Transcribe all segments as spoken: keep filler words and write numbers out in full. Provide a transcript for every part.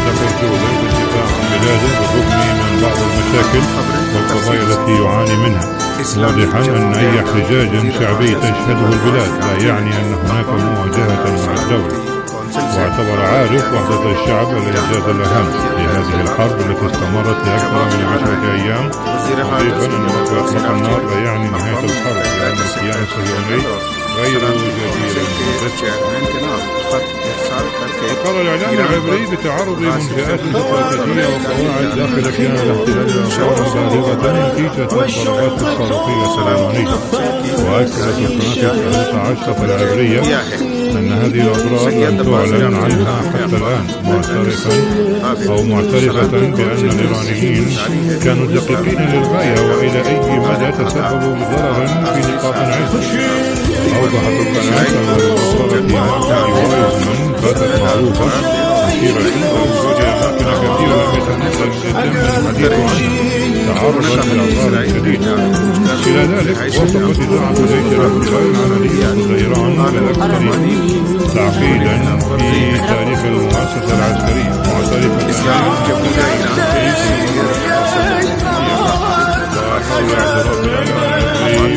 دخل جودا في الدفاع عن بلاده بالرغم من بعض المشاكل والقضايا التي يعاني منها، واضحا أن أي احتجاج شعبي تشهده البلاد لا يعني أن هناك مواجهة مع الدولة. واعتبر عارف وحدة الشعب الإنجاز الأهم لهذه الحرب التي استمرت لأكثر من عشرة أيام، مضيفا أن إطلاق النار لا يعني نهاية الحرب لأن الكيان الصهيوني غير جدير بالذكر. وقال الإعلام العبري بتعرض منشآت استراتيجية وقواعد داخل كيان الاحتلال أضرارا بالغة نتيجة الضربات الصاروخية الإيرانية. وأكدت القناة الثالثة عشرة العبرية أن هذه الأضرار لم تعلن عنها حتى الآن، معترفا أو معترفة بأن الإيرانيين كانوا دقيقين للغاية وإلى أي مدى تسببوا بضرر في نقاط عدة. أوضحت القناة أن الأضرار في مركز وايزمان باتت معروفة كثيرا ووجود أماكن كثيرة لم يتم الحديث عنها تعرضا للأضرار الشديدة. إلى ذلك وصفت إذاعة جيش الاحتلال عملية إيران بالأكثر تعقيدا في تاريخ المؤسسة العسكرية، معترفة وحول اعتراف الإعلام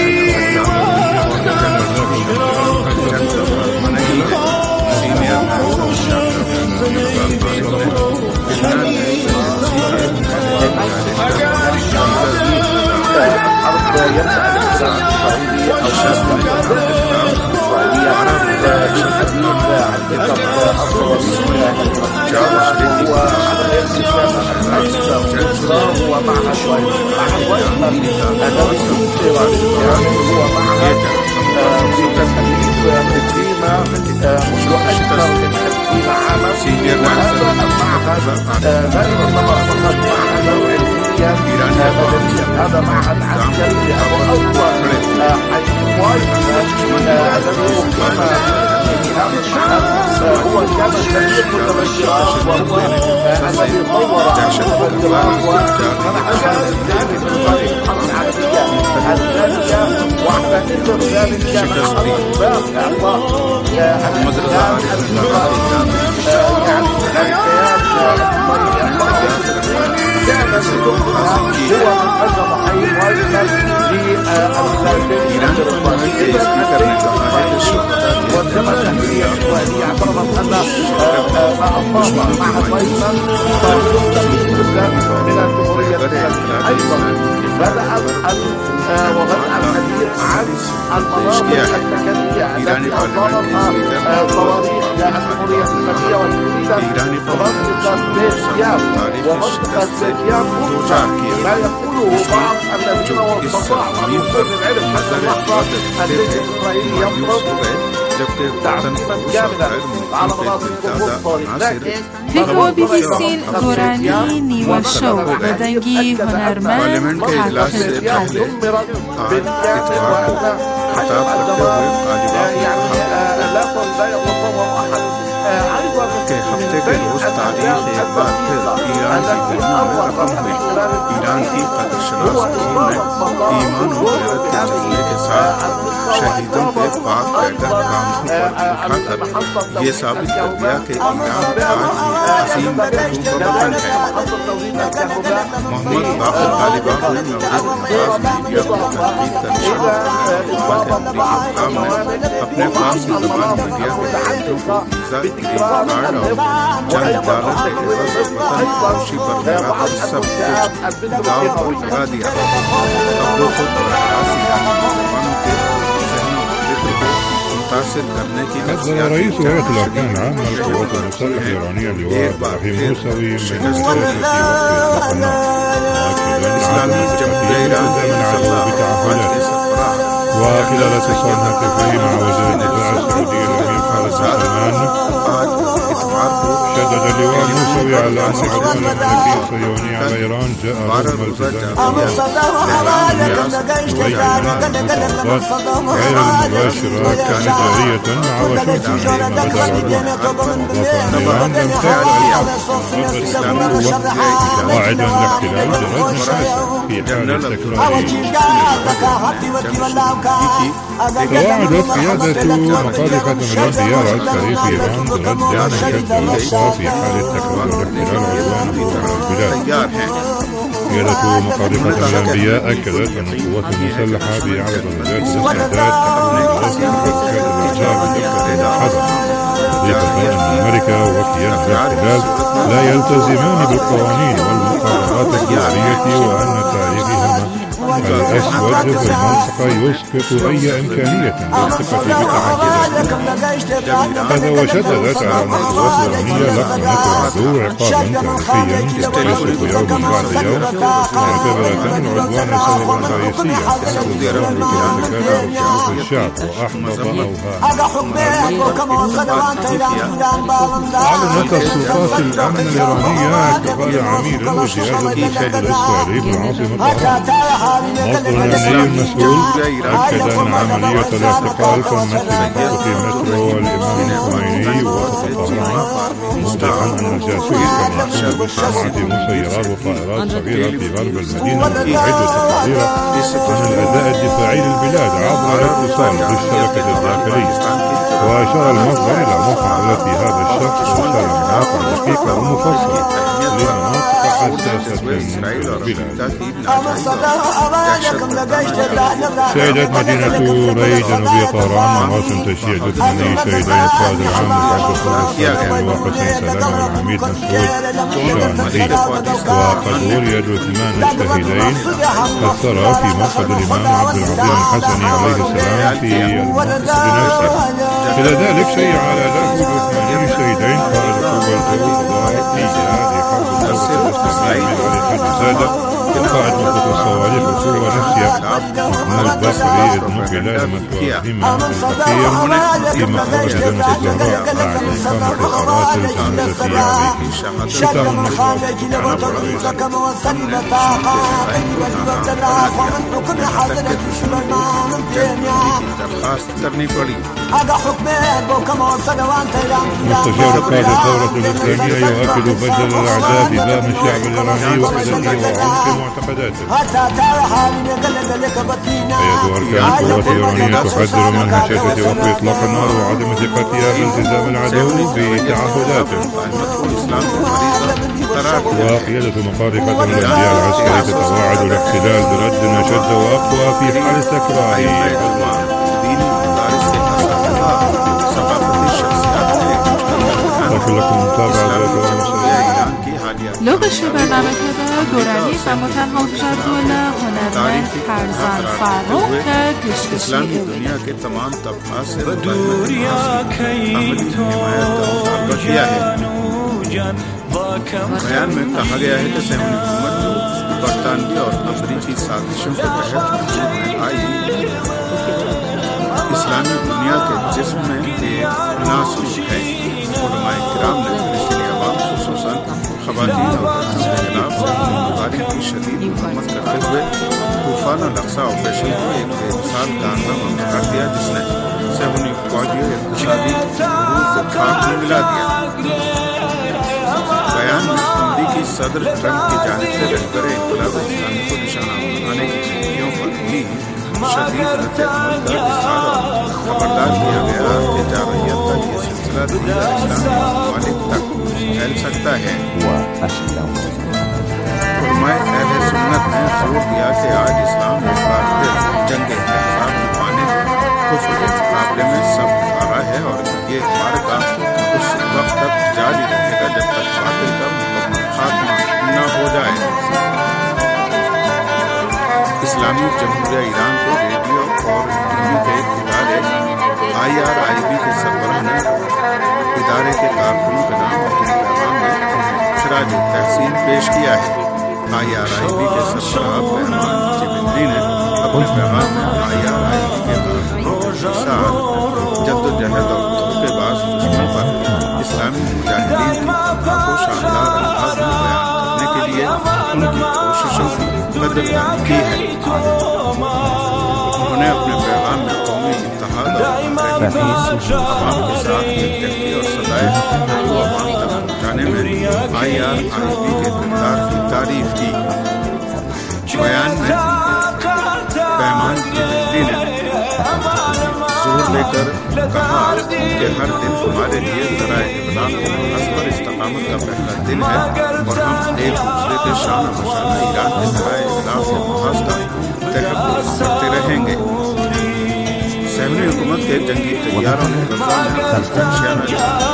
هذا معهد عسكري أول حيث وايزمان الذي أقيم في هذا المعهد هو كان كبير متبشرات وهو الذي طور المتبشرات ومنع ذلك بالطريق الحرب العالمية الثانية وحدة ذلك من أسباب إعطاء الإسلام الإسرائيلي يعني كان سيدنا هو من أجل ضحية وايزمان للمساجد الإسرائيلية والجبهة التحريرية الإسرائيلية اعترفت أن ما أصاب معهد وايزمان من الجمهورية الإسلامية. أيضا بدأ وبدأ الحديث عن المناطق السكنية التي أصابتها صواريخ الجمهورية الإسلامية والتحديدا منطقة بيت-يام ومنطقة بيت-يام ما يقوله بعض الذين واستطاعوا أن يصل العلم حتى اللحظة الجيش الإسرائيلي يفرض تعقيبا كاملا على مناطق القدس. فکر او بی بی سین گورانی نیوه شو بدنگی هنرمند حاکم के हफ्ते के रोज तारीख एक बार फिर ईरान की गर्मी में रकम हुई। ईरान की कदरशनास टीम ने ईमान और गैरत के जज्बे के साथ शहीदों के पाक पैदल कांधों पर उठाकर ये साबित कर दिया कि ईरान आज भी असीम बहुबहुमत है। मोहम्मद बाकर तालिबान ने नवाज मीडिया को तनकीद का निशाना बनाया कि अमरीकी हुक्काम ने अपने पास ज़बान मीडिया के दायित्वों को वीज़ा ग्रीन कार्ड और जंग डालर के एवज वतन फरोशी पर लगाकर सब कुछ दाव पर लगा दिया। अब वो खुद बराह ईरानी के जहनों फिक्र को मुतासिर करने की نظر رئيس هيئة الأركان العامة للقوات المسلحة الإيرانية اللواء إبراهيم موسوي من مشاركة وقف النار، وأكد أن الإسرائيلي التزم بتعهداته. وخلال اتصال هاتفي مع وزير الدفاع السعودي الأمير خالد بن سلمان شدد اللواء موسوي على أن العدوان الملكي الصهيوني على إيران جاء رغم التزام غير المباشرة كانت جارية مع واشنطن حينما بدأ العدوان. أضاف أن إيران لم تبدأ ضد الإسلام قواعد الاحتلال جرت مراسم في حال تكرار توعدت قيادة مقالة مليون ديار عسكري في إيران برد شد الأوصاف في حال تكرار الاحتلال عدوانه على البلاد. قيادة مقاطعة الأنبياء أكدت أن القوات المسلحة بأعلى درجات الاستعداد تحمل حركات الإرجاع بدقة الحذر، مضيفة أن أمريكا وكيان الاحتلال لا يلتزمان بالقوانين والمقررات الدولية وأن تاريخهما الأسود في المنطقة يسقط أي إمكانية للثقة بتعهدات. هذا وشددت على أن القوات الإيرانية لقنت العدو عقابا تاريخيا يصرف يوما بعد يوم، واعتبرت العدوان سببا رئيسيا في الظهور في انتكاسة الشعب وأحبط أوهامه. أعلنت السلطات الأمن الإيرانية اعتقال عميل وجهاز الموساد الإسرائيلي بالعاصمة طهران. مصدر أمني مسؤول أكد أن عملية الاعتقال تمت في محطة مترو الإمام الخميني وسط طهران، موضحا أن الجاسوس كان يقوم بصناعة مسيرات وطائرات صغيرة في غرب المدينة ويعد التحذير عن الأداء الدفاعي للبلاد عبر الاتصال بالشبكة الداخلية. وأشار المصدر إلى محاولة هذا الشخص إرسال مواقع دقيقة ومفصلة لمناطق حساسة في البلاد. شهدت مدينة ري جنوبية طهران مراسم تشييع جثماني شهيدين القائد العام لعبد الصالح وحسين سلامة والعميد مسعود شاهدي، وقد ولي جثمان الشهيدين أثر في مقصد الإمام عبد العظيم الحسني عليه السلام في المقصد نفسه. إلى ذلك شيع على له جثماني الشهيدين قائد قوة الفضائية لحرب الدولة الإسلامية علي حاج زادة، القائد مخطط الصواريخ القوة نفسها محمود بصري ابن خلال مثواهما الأخير في مقر جنة الزهراء بعد إقامة الصلاة الجنازة عليه. ختام النشاط مستشار قائد الثورة الإسلامية يؤكد فشل الأعداء في دام الشعب الإيراني وحدته وعمق معتقداته. هيئة أركان القوات الإيرانية تحذر من هشاشة وقف إطلاق النار وعدم ثقتها بالتزام العدو بتعهداته. وقيادة مقاطعة الأنبياء العسكري تتواعد الاحتلال برد أشد وأقوى في حال تكراره. لكم متابعة لغش برنامه هذا دورانی و متنها جدول هنرمند فرزان فاروق کشکشی دنیا کے تمام طبقات سے کیا ہے. بیان میں کہا گیا ہے کہ صہیونی حکومت جو برطانوی اور امریکی سازشوں کے تحت میں آئی اسلامی دنیا کے جسم میں ایک ناسوس ہے. علماء کرام نے فلسطینی عوام خصوصاً خواتین اور بچوں کے خلاف مظاہرین کی شدید مذمت کرتے ہوئے طوفان الاقصی آپریشن کو ایک بے مثال کارنامہ قرار دیا جس نے صہیونی فوجی اور اقتصادی حقوق کو خاک میں ملا دیا. بیان میں امریکی صدر ٹرمپ کی جانب سے رہبر انقلاب اسلامی کو نشانہ بنانے کی دھمکیوں پر بھی شدید رد عمل کا اظہار اور خبردار کیا گیا کہ جارحیت کا یہ سلسلہ دیگر اسلامی ممالک تک پھیل سکتا ہے. علماء اہل سنت نے زور دیا کہ آج اسلام ایک بار پھر جنگ احزاب میں پانے کفر کے مقابلے میں سب ہارا ہے اور یہ معرکہ اس وقت تک جاری رہے گا جب تک باطل کا مکمل خاتمہ نہ ہو جائے. اسلامی جمہوریہ ایران کے ریڈیو اور ٹی وی کے ادارے آئی آر آئی بی کے سربراہ نے ادارے کے کارکنوں کے نام اپنے پیغام میں خراج تحسین پیش کیا ہے. آئی آر آئی بی کے سربراہ پیمان چیبندری نے اپنے پیغام میں آئی آر آئی بی کے کارکنوں کے ساتھ جدوجہد اور دھوکے باز دشمن پر اسلامی مجاہدین کی فتح کو شاندار انداز میں بیان کرنے کے لیے ان کی کوششوں کی قدردانی کی ہے. انہوں نے اپنے پیغام میں قومی اتحاد اور عوام کے ساتھ یکجہتی اور سدائے حقوق عوام تک پہنچانے میں آئی آر آئی بی کے کردار کی تعریف کی. بیان میں پیمان چیبندری نے زور دے کر کہا کہ ہر دن ہمارے لیے ذرائع ابلاغ کے محاذ پر استقامت کا پہلا دن ہے اور ہم ایک دوسرے کے شان و شان ایران کے ذرائع ابلاغ کے محاذ کا تحفظ کرتے رہیں گے۔ صہیونی حکومت کے جنگی طیاروں نے غزہ میں شیانہ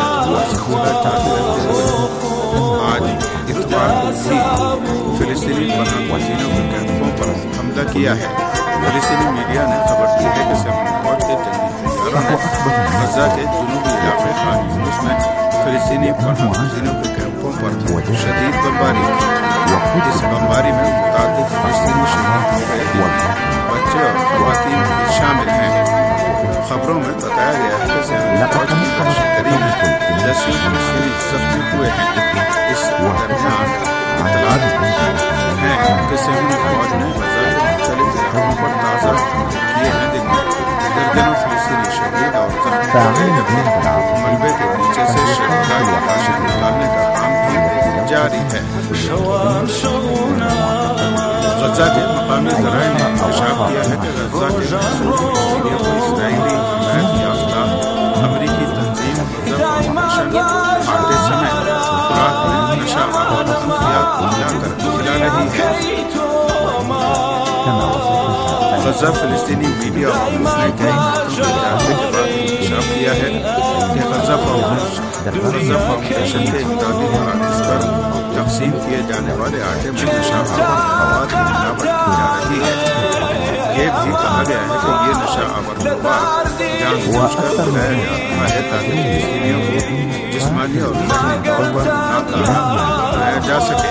آج اتوار کو بھی فلسطینی پناہ گزینوں کے کیمپوں پر حملہ کیا ہے۔ فلسطینی میڈیا نے خبر دی ہے کہ صہیونی فوج کے جنگی طیاروں نے غزہ کے جنوبی علاقے خان یونس میں فلسطینی پناہ گزینوں کے کیمپوں پر شدید بمباری کی۔ اس بمباری میں متعدد فلسطینی شہید ہوئے ہیں، بچے اور خواتین بھی شامل ہیں۔ خبروں میں بتایا گیا ہے کہ صہیونی فوج کی دہشت گردی میں دسیوں فلسطینی زخمی ہوئے ہیں۔ اس درمیان اطلاعات ہیں کہ صہیونی فوج نے غزہ کے مختلف علاقوں پر تازہ کیے ہیں جن میں درجنوں فلسطینی شہید اور زخمی ہوئے ہیں۔ ملبے کے نیچے سے شہداء کی لاشیں نکالنے کا کام بھی جاری ہے۔ غزہ کے مقامی ذرائع نے انکشاف کیا ہے کہ غزہ کے فلسطینیوں کو اسرائیلی حمایت یافتہ امریکی تنظیم غزہ فاؤنڈیشن آتے سمے خوراک میں نشہ آور ادویات ملا کر کھلا رہی ہے۔ غزہ فلسطینی میڈیا ہاؤس نے کئی ہفتوں کے جانچے کے بعد انکشاف کیا ہے کہ غزہ فاؤنڈیشن کے امدادی مراکز پر تقسیم کیے جانے والے آٹے میں نشہ آور مواد کی ملاوٹ کی جا رہی ہے۔ یہ بھی کہا گیا ہے کہ یہ نشہ آور مواد جان بوجھ کر پھیلایا جا رہا ہے تاکہ فلسطینیوں کو جسمانی اور ذہنی طور پر ناکارہ بنایا جا سکے۔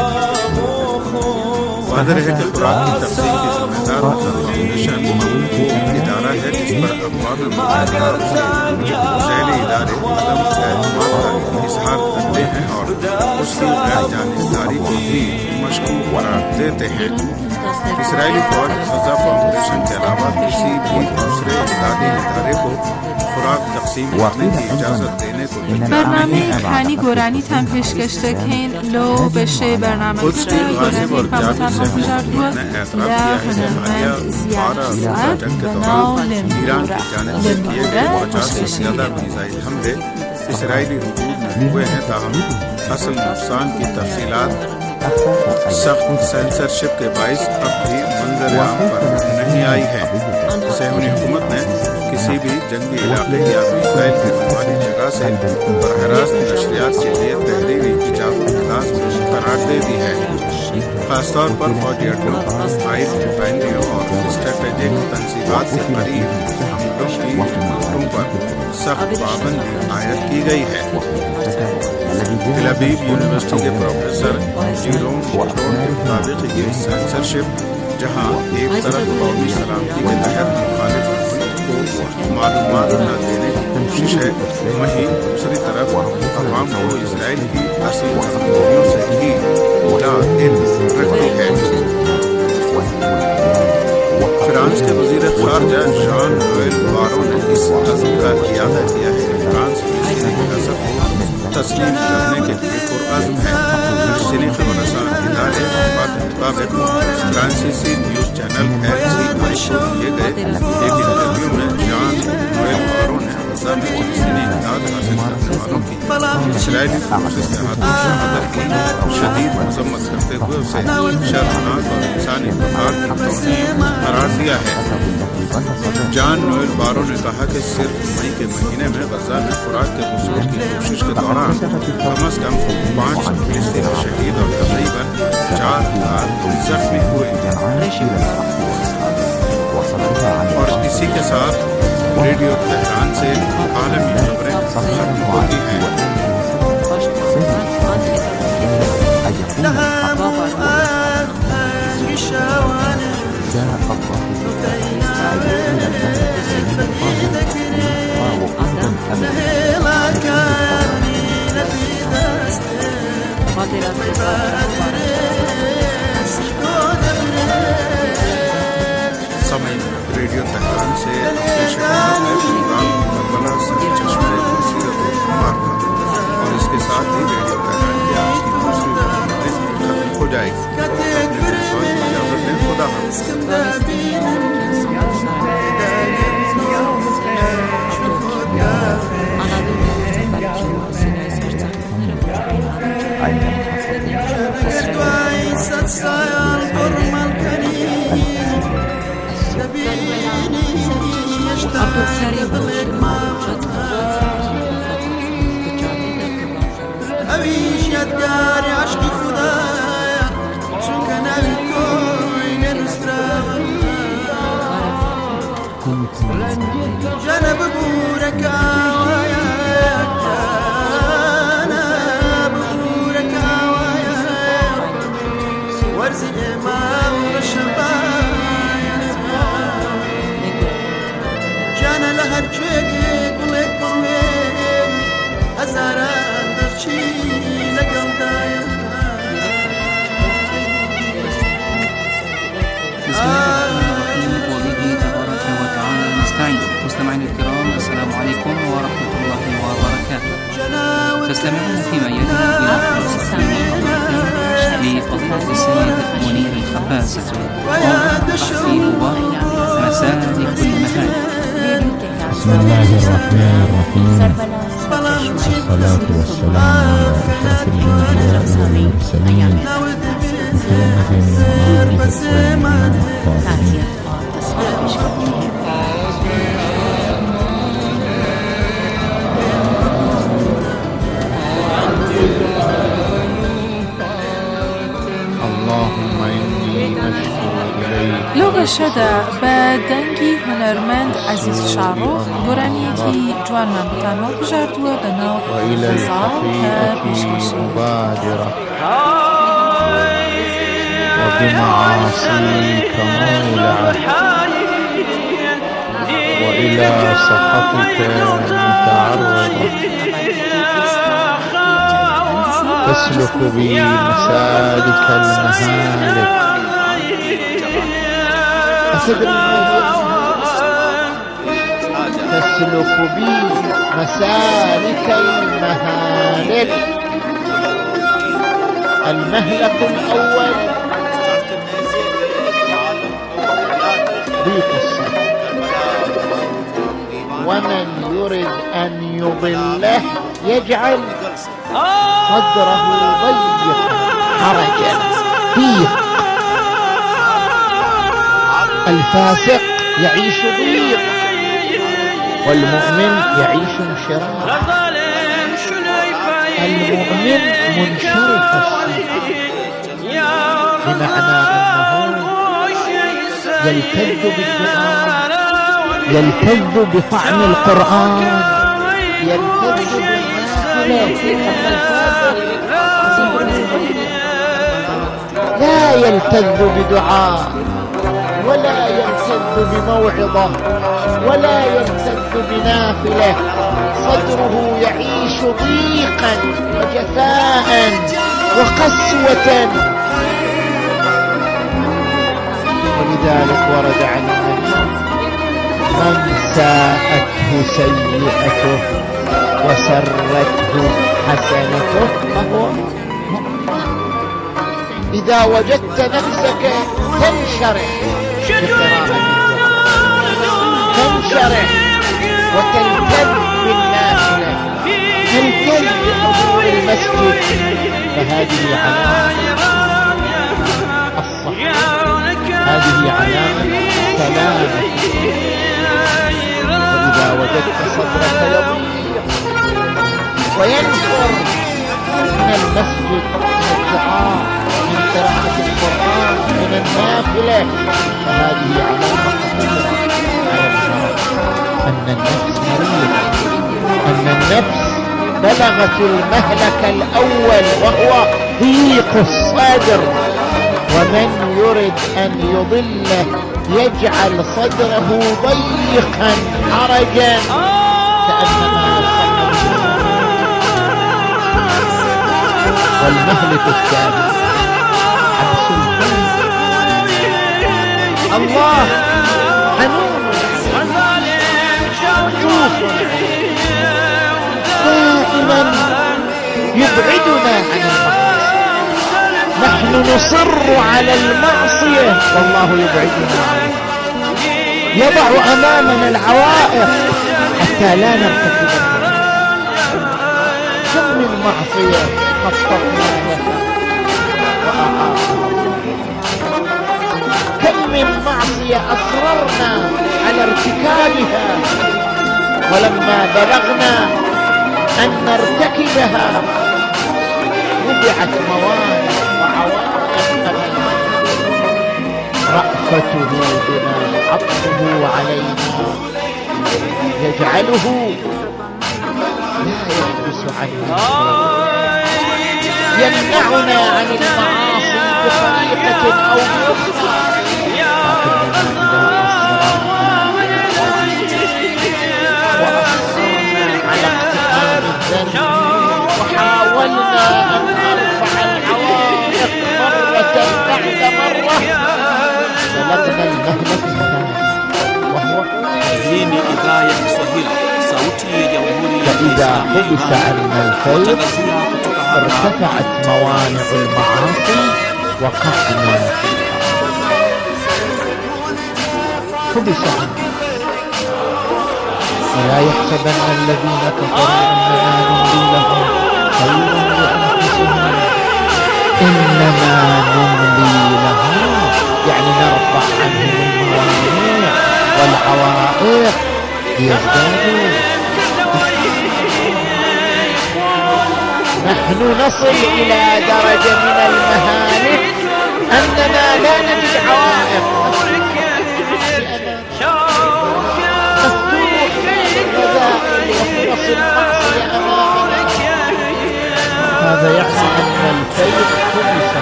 واضح ہے کہ خوراک کی تقسیم کی ذمہ دار فاؤنڈیشن وہ ادارہ ہے جس پر اقوام متحدہ ذیلی ادارے عدم اعتماد کا اظہار کرتے ہیں اور اس کی غیر جانبداری کو بھی مشکوک قرار دیتے ہیں۔ اسرائیلی فوج غزہ فاؤنڈیشن کے علاوہ کسی بھی دوسرے امدادی ادارے کو خوراک تقسیم کرنے کی اجازت دینے کو برنامه کهانی گورانی تن پیشکش دکین لو بشه برنامه سر گورانی پامتان مخشار بود لا هنرمند زیاد ساعت بناو لمدورا لمدورا زیادہ میزائل حملے اسرائیلی حدود میں ہوئے ہیں، تاہم اصل نقصان کی تفصیلات سخت سینسرشپ کے باعث اب بھی منظر عام پر نہیں آئی ہے۔ صہیونی حکومت نے کسی بھی جنگی علاقے یا میزائل گرنے والی جگہ سے براہ راست نشریات کے لیے تحریری اجازت لازم قرار دے دی ہے۔ خاص طور پر فوجی اڈوں، آئل ریفائنریوں اور اسٹریٹجک تنصیبات سے قریب حملوں کی خطوں پر سخت پابندی عائد کی گئی ہے۔ تل ابیب یونیورسٹی کے پروفیسر جیروم بوٹون کے مطابق یہ سینسرشپ جہاں ایک طرف قومی سلامتی کے تحت مخالف ملک کو معلومات نہ دینے کی کوشش ہے، وہیں دوسری طرف عوام کو اسرائیل کی اصل کمزوریوں سے بھی لا علم رکھتی ہے۔ فرانس کے وزیر خارجہ ژان نوئل بارو نے اس عزم کا اعادہ کیا ہے کہ فرانس فلسطینی ریاست کو تسلیم کرنے کے لیے پرعزم ہے۔ فلسطینی خبر رساں ادارے مطابق فرانسیسی نیوز چینل ایل سی آئی کو دیے گئے ایک انٹرویو میں ژان نوئل بارو نے غزہ میں فلسطینی امداد حاصل کرنے والوں کی اسرائیلی فورسز کے ہاتھوں شہادت کی شدید مذمت کرتے ہوئے اسے شرمناک اور انسانی وقار کی توہین قرار دیا ہے۔ ژان نوئل بارو نے کہا کہ صرف مئی کے مہینے میں غزہ میں خوراک کے حصول کی کوشش کے دوران کم از کم پانچ فلسطینی شہید اور تقریباً چار ہزار زخمی ہوئے، اور اسی کے ساتھ ریڈیو تہران سے عالمی خبریں ختم ہوتی ہیں۔ سامعین، ریڈیو تہران سے پروگرام کربلا سرچشمہ سیرت العمر اور اس کے ساتھ ہی ریڈیو تہران کی آج کی دوسری نشست ختم ہو جائے گی۔ اپنے اجازت دیں، خدا حافظ۔ هویش یادگاری عشق خدایا چون که نوی توی نرسترم جنب بورك آوایا جنب بورك آوایا ورزي امام رشبايا جانا لهر جيك قلت بروين هزاران دخشي لقلدايا مستمعينا الكرام، السلام عليكم ورحمة الله وبركاته. تستمعون فيما يلي إلى لفضيلة السيد منير الخباز تحصيل مسالك المهام. بسم الله الرحمن الرحيم، والصلاة والسلام على أشرف الأنبياء والمرسلين محمد وآله الطاهرين. لۆگە شەدا بە دەنگی هونەرمەند عەزیز شاڕۆخ گۆرانیەکی جوانمان بەتانەوە بژاردووە بە ناو خەزاڵ کە پێشکەشی وبمعاصيك مولعة وإلى سخطك متعرضة تسلك بي مسالك المهالك. تسلك بي مسالك المهالك. المهلك الأول ضيق الصدر، ومن يريد أن يضله يجعل صدره ضيقا حرجا ضيق. الفاسق يعيش ضيق، والمؤمن يعيش انشراح. المؤمن منشرح الصدر بمعنى أنه يلتذ بالدعاء، يلتذ بطعم القرآن، يلتذ لا يلتذ بدعاء ولا يلتذ بموعظة ولا يلتذ بنافلة. صدره يعيش ضيقا وجفاء وقسوة. ولذلك ورد عن النبي: من ساءته سيئته وسرته حسنته فهو مؤمن. إذا وجدت نفسك تنشرح بقراءة تنشرح وتلتذ بالنافلة، تلتذ بحضور المسجد، فهذه علامة الصحة، هذه علامة سلامة. وإذا وجدت صدرك يضيق وينفر من المسجد، من الدعاء، من قراءة القرآن، من النافلة، فهذه علامة خطيرة على المرض، أن النفس مريضة، أن النفس بلغت المهلك الأول وهو ضيق الصدر. ومن يرد أن يضله يجعل صدره ضيقا حرجا كأنما يصعد. والمهلك الثاني حبس القلب. الله حنون رؤوف دائما يبعدنا عن المعصية. نحن نصر على المعصية والله يبعدنا عنها، يضع أمامنا العوائق حتى لا نرتكبها. كم من معصية خططنا لها وأعاقنا ولما بلغنا أن نرتكبها وضعت موانع وعوائق أمامنا. رأفته بنا، عطفه علينا يجعله لا يلبس عنا، يمنعنا عن المعاصي بطريقة أو بأخرى. على اقتحام الذنب وحاولنا أن نرفع العوائق مرة بعد مرة، سلكنا المهلك الثاني وهو فإذا حبس عنا الخير ارتفعت موانع المعاصي وقعنا فيها. حبس عنا. ولا يحسبن الذين كفروا أننا نملي لهم خير لأنفسهم، إنما نملي لهم يعني نرفع عنهم الموانع والعوائق ليزدادوا. نحن نصل إلى درجة من المهانة أننا لا نجد عوائق، هذا يعني أن الكيد حبس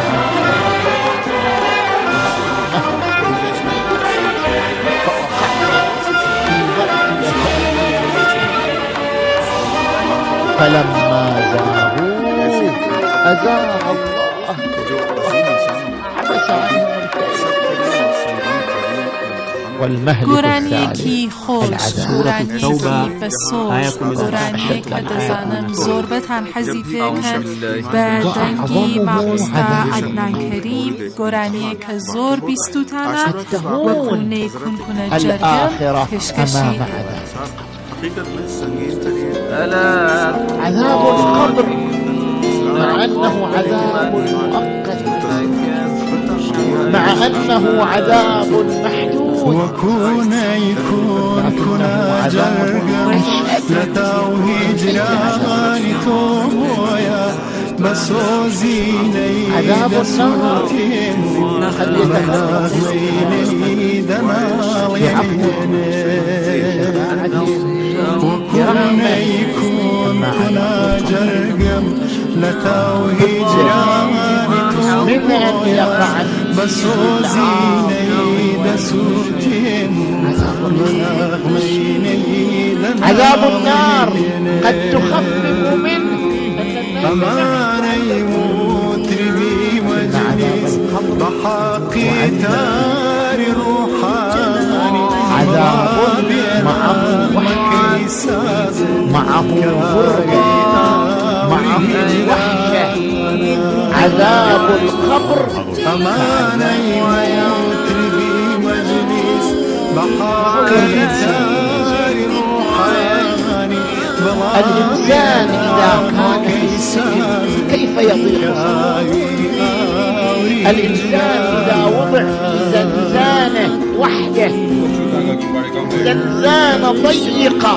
فلما زاغوا أزاغ الله حبس عنهم گۆرانیەکی خۆش، گۆرانیەکی بەسۆز، گۆرانیەک کە دەزانم زۆر بەتان حەزی پێکەن بە دەنگی مامۆستا عەدنان کەریم، گۆرانیەک کە زۆر بیستوتانە وەکو نێکونکونە جەرگم پێشکەشی عذاب القبر مع أنه عذاب مؤقت، مع أنه عذاب محدود. وكون يكون كنا جرقا لتوهي جراني توبويا بسوزيني عذاب النار قد يتغليني وكون يكون كنا جرقا لتوهي جراني توبويا بسوزيني عذاب النار قد تخفف منه فما يموت ربي مجلس بحقي تار روحاني عذاب معه وحكي معه غربة معه وحشة. عذاب القبر فما يموت ربي مجلس بحقي تار روحاني. الإنسان إذا كان في السجن كيف يضيق صدره؟ الإنسان إذا وضع في زنزانة وحده، زنزانة ضيقة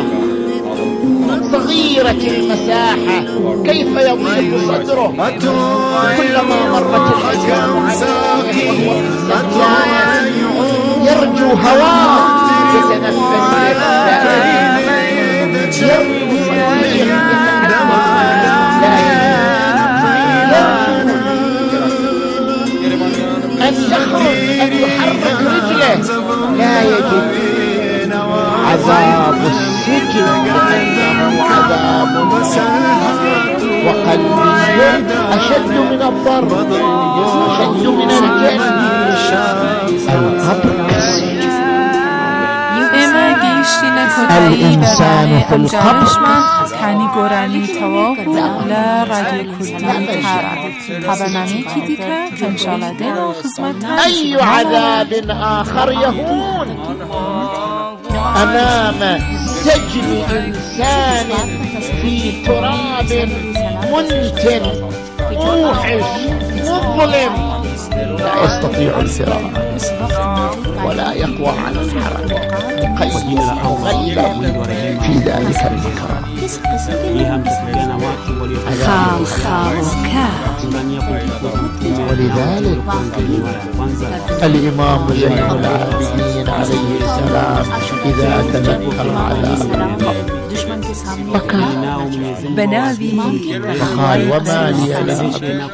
صغيرة المساحة، كيف يضيق صدره؟ كلما مرت الأيام عليه وهو في الزنزانة يرجو هواء يتنفس يرجو أن يخرج أن يحرك رجله لا يجد. عذاب السجن لأنه عذاب وقلبي أشد من الضرب، أشد من الجلد. القبر الإنسان في القبر كاني قراني توافو لا راديو كردي تارا طبناميكي ديكا كان شالدين وخزمتها. أي عذاب آخر يهون أمام سجن إنسان في تراب منتن موحش مظلم لا يستطيع الفرار ولا يقوى على الحركة قيد أو غلب في ذلك المكان. خال خال كاف. ولذلك الإمام زين العابدين عليه السلام إذا تذكر عذاب بكى بنابي فقال وما لي لا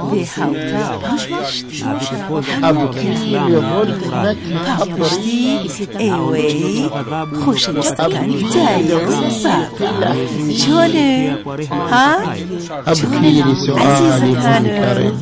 أبكي لظلمة قبري ايوه خوش مستكاني جاي شونه ها أبكي لسؤال منكر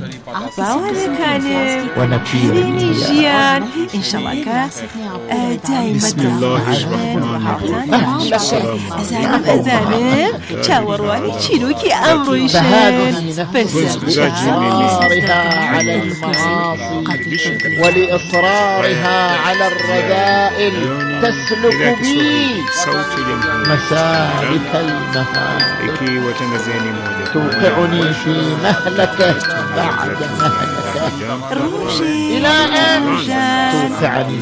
ونكير جيان إن شاء الله كا دائما بسم الله الرحمن الرحيم. أزانم أزانم شاورواني شيروكي أمرويشن بس إصرارها على المعاصي ولإصرارها على الرذائل تسلك بي مسالك المهالك توقعني في مهلكة بعد مهلكة إلى أن توقعني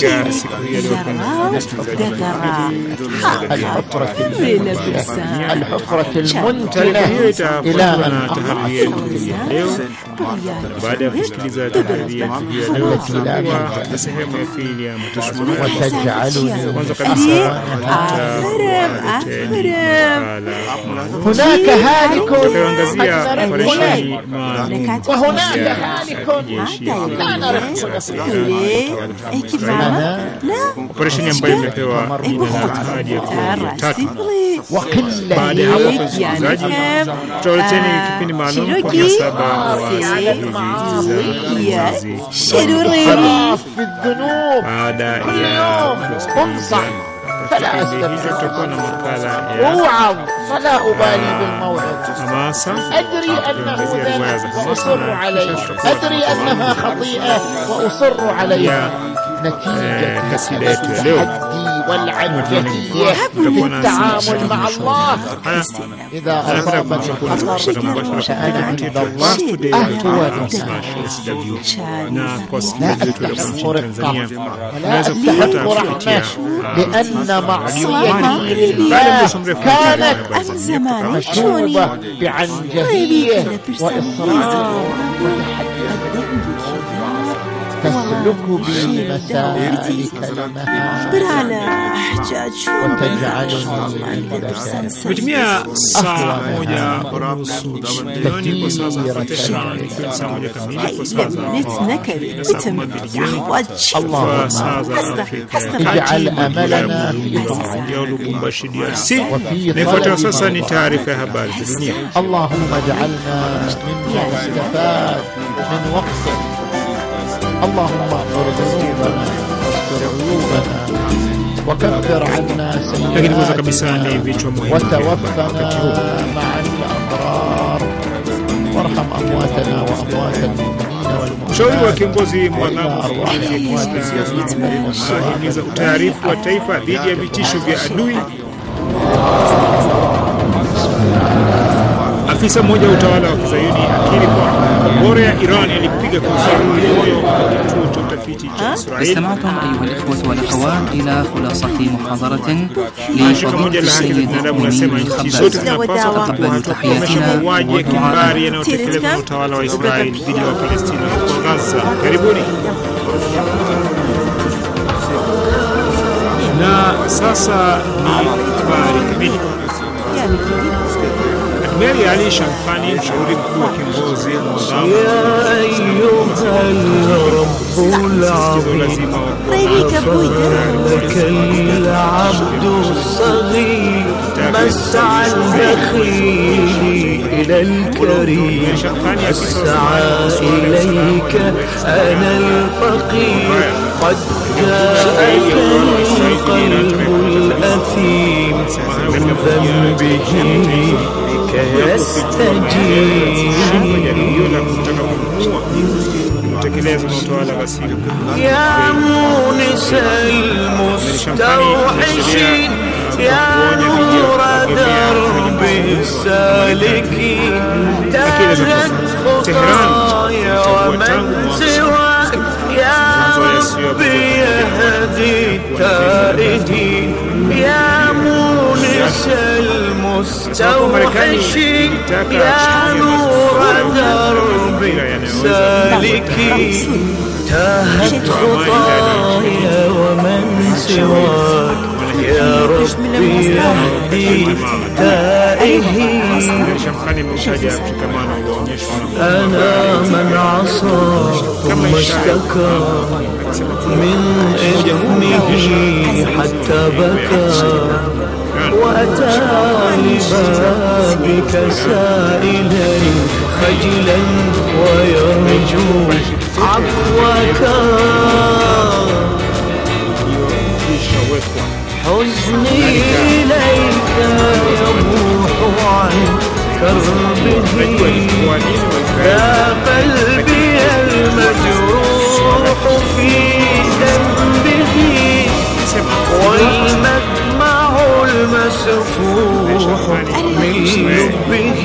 الحفرة الحفرة المنتنة إلى أن baada ya kusikiliza tahariri yetu ya leo tunakuwa sehemu ya pili ya mtazamo وتجعلني kwanza kabisa هناك هالك tunaangazia operesheni وهناك هالك لا نعرف operesheni ambayo imepewa jina la ahadi ya kuwa tatu. وقلة Baada ya hapo msikilizaji, tutawaleteni kipindi maalum kwa mnasaba wa شروري في الذنوب baada ya انصح فلا أستفسر اوعظ فلا أبالي بالموعظ hamasa أدري أنه ذنب وأصر عليه أدري أنها خطيئة وأصر عليها نتيجة التحدي والعنجهية في التعامل مع الله. إذا أصابت الخطأ فأنا عند الله أهون لا أستحق رقة ولا أستحق رحمة لأن معصيتي لله كانت مشوبة بعنجهية وإصرار تسلك بي مسالك المهام وتجعلني Kutumia saa moja unusu jioni kwa saa za Afrika Mashariki, saa moja kamili kwa saa za اجعل أملنا في Lubumbashi D R C. Na ifuatayo sasa ni taarifa ya habari za dunia. اللهم اجعلنا ممن استفاد من وقته. اللهم اغفر ذنوبنا واستر عيوبنا وكفر عنا Lakini kwanza سيئاتنا kabisa ni vichwa muhimu vya وتوفنا مع الأبرار وارحم أمواتنا وأموات المؤمنين والمؤمنات. Mshauri wa kiongozi mwadhamu ahimiza utaarifu wa taifa dhidi ya vitisho vya adui. Afisa mmoja wa utawala wa Kizayuni akiri kwa makombora ya Iran yalipiga kwa Israeli moyo wa kituo cha utafiti cha Israeli. استمعتم أيها الإخوة والأخوات إلى خلاصة محاضرة لفضيلة السيد المؤمنين الخباز. تقبلوا تحياتنا mauaji ya kimbari yanayotekelezwa na utawala wa Israeli dhidi ya Wapalestina huko Gaza. Karibuni. Na sasa ni habari kamili. Mary Ali Shamkhani, mshauri mkuu wa kiongozi mwadhamu العبد الصغير مسعى البخيل إلى الكريم أسعى إليك أنا الفقير قد جاءك القلب الأثيم من ذنبه كيستجيب يا مونس المستوحشين يا نور درب السالكين تاجت خطايا ومن سواك ربي يهدي التائهين يا مونس المستوحشين يا نور دربي سالكين تاهت خطايا ومن سواك يا ربي يهدي تائهين أنا من عصى ثم اشتكى من إثمه حتى بكى وأتى لبابك سائلا خجلا ويرجو عفوك حزني إليك يبوح عن كربه يا قلبي المجروح في ذنبه والمدمع المسفوح من لبه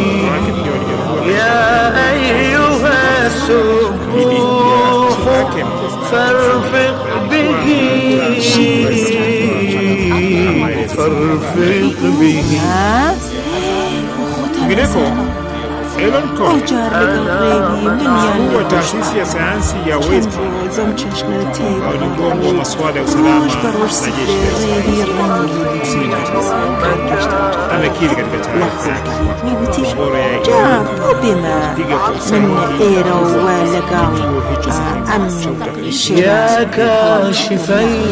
يا أيها السبوح فارفق به فارفق به Elon Cohen huwa taasisi ya sayansi ya Westfield ulimwengu masuala ya usalama na jeshi amekiri katika taarifa yake bora ya يا كاشف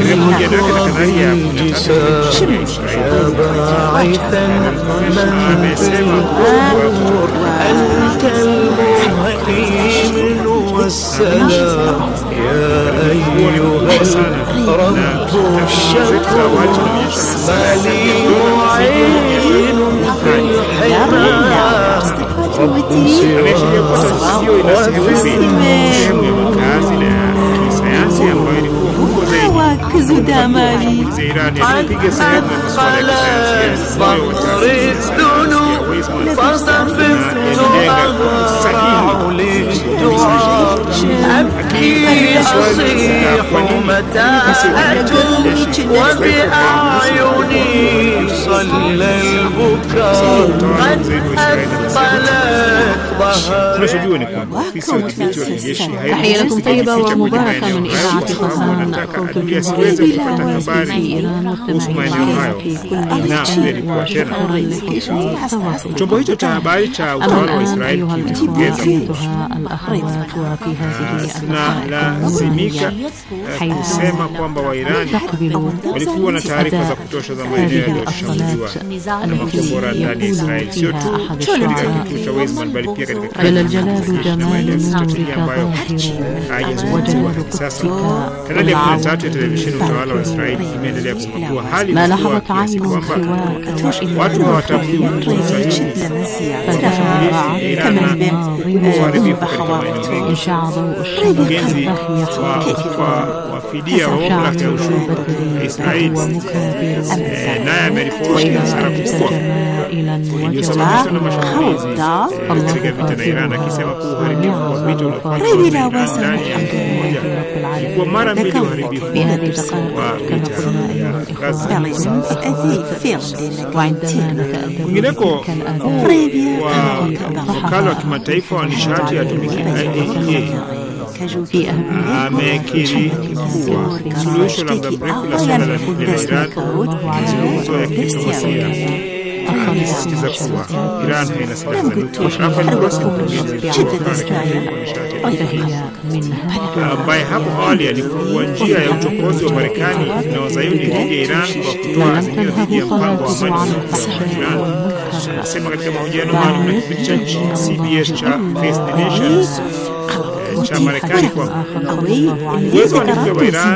الرجس يا باعثا من في القبور أنت المهيمن والسلام يا أيها الرب الشكور مالي معين في الحمام رب سواك وفي دامالي عن أثقلت بحر الذنوب فصففت أغرع للدعاء أبكي أصيح متى أتوب وبأعيني صلى البكاء قد أثقلت بحر. تحية لكم طيبة ومباركة من إذاعة خرسان أخوكم بلا واسطة في إيران والتمعين في كل chombo hicho cha habari cha utawala wa Israeli kimeongeza الأخوات في هذه lazimika kusema kwamba Wairani walikuwa na taarifa za kutosha za maeneo yaliyoshambuliwa na makombora ndani ya Israeli, sio tu katika kituo cha Weizmann bali pia katika maeneo ya strategia ambayo haijazungumziwa hadi sasa. Kanali ya kumi na tatu ya televisheni utawala wa Israeli imeendelea kusema kuwa hali ilikuwa kiasi kwamba watu hawatambui usahihi mashambulizi ya Iran na uharibifu katika maeneo mengi. Mkurugenzi wa wafidia wa mamlaka ya ushuru ya Israeli naye ameripoti hasara kubwa iliyosababishwa na mashambulizi katika vita na Iran, akisema kuwa uharibifu wa vita uliofanywa ndani ya mji mmoja ilikuwa mara mbili uharibifu wa vita ya Gaza. Kwingineko, wakala wa kimataifa wa nishati ya atomiki I A E A amekiri kuwa suluhisho la muda mrefu la suala la nyuklia la Iran mazungumzo ya kidiplomasia. Akisisitiza kuwa Iran haina silaha za nyuklia. Rafael Grossi, mkurugenzi mkuu wa ambaye hapo awali alifungua njia ya uchokozi wa Marekani na Wazayuni dhidi ya Iran kwa kutoa azimio dhidi ya mpango wa amani wa Iran, anasema katika mahojiano maalum na kipindi cha C B S cha Face the Nation cha Marekani kwa uwezo wa nyuklia wa Iran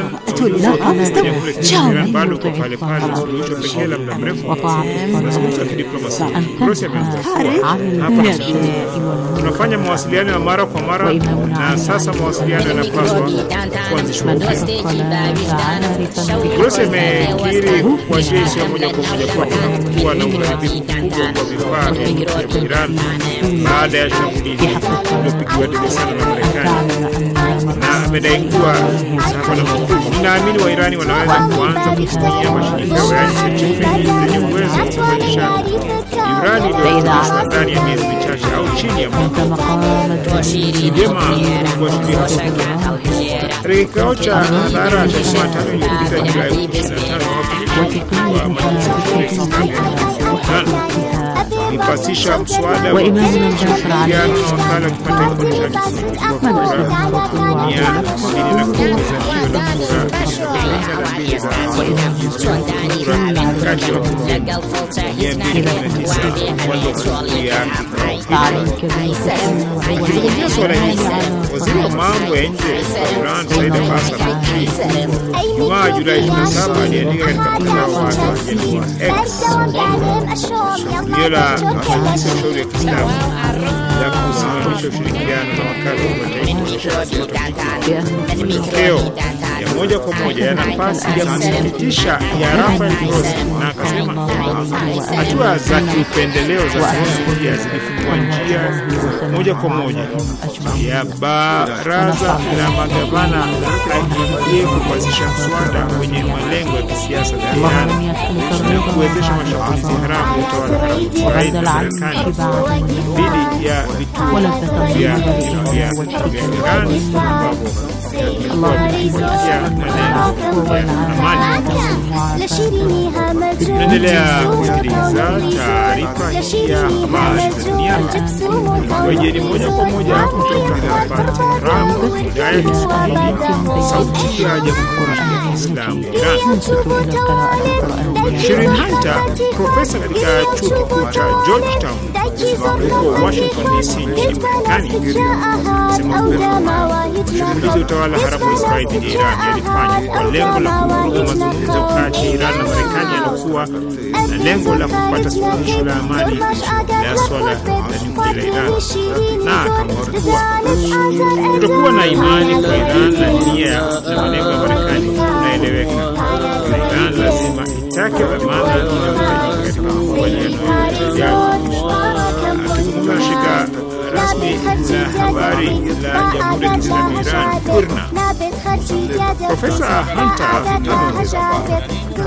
Iran bado kwa pale pale suluhisho pekee la muda mrefu mazungumzo ya kidiplomasia. Grossi amesema hapa tunafanya mawasiliano ya mara kwa mara na sasa mawasiliano yanapaswa kuanzishwa upya. Grossi amekiri kwa njia isiyo moja kwa moja kuwa kuwa na uharibifu mkubwa kwa vifaa vya Iran baada ya shambulizi lililopigwa Dar es Salaam na Marekani na amedai kuwa sasa naamini wa Irani wanaweza kuanza kutumia mashirika ya chemchemi zenye uwezo wa kubadilisha urani iliyotengenezwa ndani ya miezi michache au chini ya mwaka. Jema kuashiria katika kikao cha hadhara cha Jumatano iliyopita Julai ishirini na tano wa majlisi ya Islamu ipasisha mswada wa ushirikiano na wakala wa kimataifa wa dunia ili na kuongeza hiyo na kura kati ya tisa waliokusudia kuzungumzia swala hili. Waziri wa mambo ya nje wa Iran Said Abbas Araghchi Jumaa Julai ishirini na saba aliandika katika mtandao wake wa kijamii wa X shambulio la afisa ushauri wa Kiislamu la kusimamisha ushirikiano na wakala wa kimataifa. Matokeo ya moja kwa moja ya nafasi ya kusikitisha ya Rafael Grossi, na akasema hatua za kiupendeleo za Saudi zilifungua njia moja kwa moja ya baraza la magavana la kupasisha mswada wenye malengo ya kisiasa ya Iran na kuwezesha mashambulizi haramu ya utawala haramu wa Israeli na Marekani dhidi ya vituo vya vya Iran ambavyo tunaendelea kusikiliza taarifa ya habari za dunia wajeni moja kwa moja kutoka hapa Tehran, idhaa ya Kiswahili, sauti ya Jamhuri ya Kiislamu Iran. Shirin Hunter, profesa katika chuo kikuu cha Georgetown huko Washington D C nchini Marekani, sema kuwa mashambulizi ya utawala haramu wa Israeli dhidi ya Iran yalifanywa kwa lengo la kuvuruga mazungumzo kati ya Iran na Marekani yaliokuwa na lengo la kupata suluhisho la amani la swala la nyuklia la Iran, na akamwambia kutokuwa na imani kwa Iran na nia na malengo ya Marekani unaeleweka. Iran lazima itake dhamana inayohitajika katika makubaliano yajayo. Akizungumza shirika rasmi la habari la Jamhuri ya Kiislamu Iran IRNA, Profesa Hunter ameongeza kwamba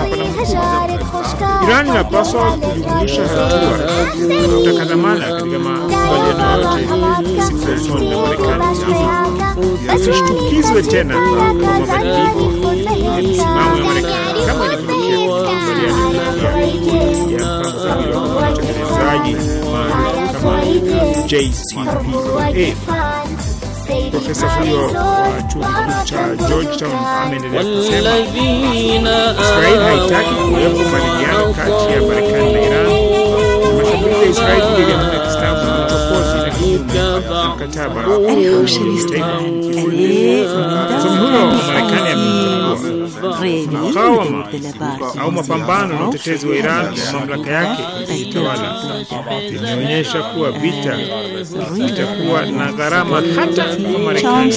Iran inapaswa kujumuisha hatua kutaka dhamana katika makubaliano yote siku za usoni na Marekani ili isishtukizwe tena kwa mabadiliko ya misimamo ya Marekani kama ilivyotokea makubaliano ya Tanzania kwa utekelezaji maarufu kama J C P O A. Profesa huyo wa chuo kikuu cha Georgetown ameendelea kusema Israeli haitaki kuwepo maridhiano kati ya Marekani na Iran. Mashambulizi ya Israeli dhidi ya Pakistan ni uchokozi na kinyume cha mkataba wa kimataifa. Msomi huyo wa Marekani amesema mukawama au mapambano na utetezi wa Iran wa mamlaka yake kujitawala inaonyesha kuwa vita itakuwa na gharama hata kwa Marekani.